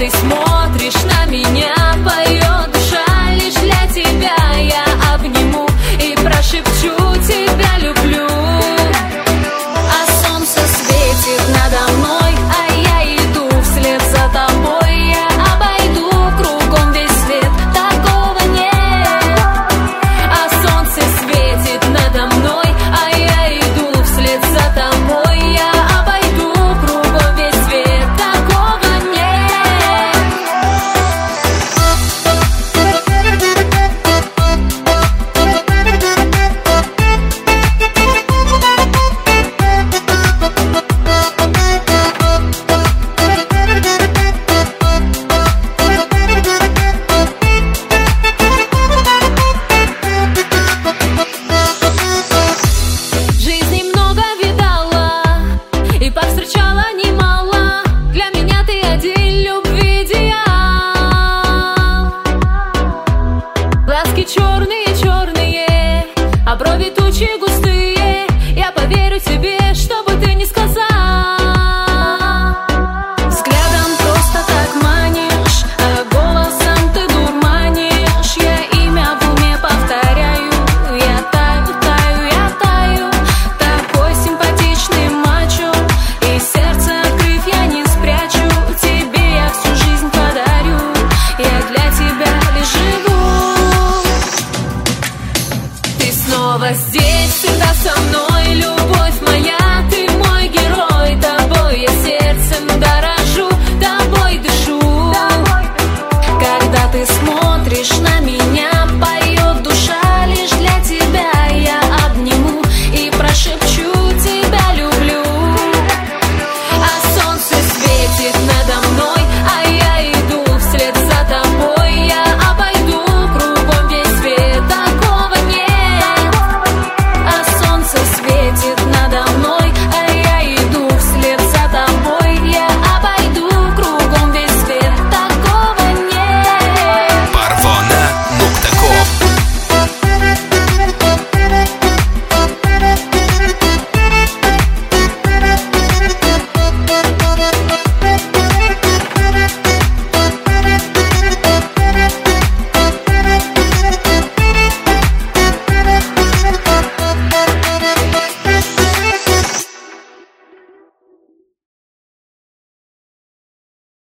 ты смотришь на меня, поет душа лишь для тебя. Я обниму и прошепчу: тебя люблю. А солнце светит надо мной, а я иду вслед за тобой. Я обойду кругом весь свет, такого нет. А солнце светит надо мной, а я иду вслед за тобой. Я обойду кругом весь свет, такого нет. Жизни много видала и повстречала немало. Для меня ты один любви идеал. Глазки черные-черные, а брови тучи густые.